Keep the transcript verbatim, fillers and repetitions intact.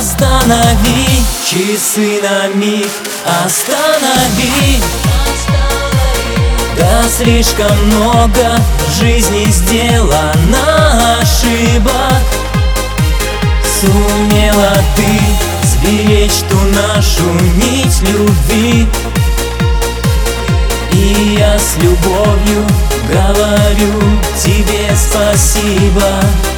Останови часы на миг, останови. Да слишком много в жизни сделано ошибок. Сумела ты сберечь ту нашу нить любви, и я с любовью говорю тебе спасибо.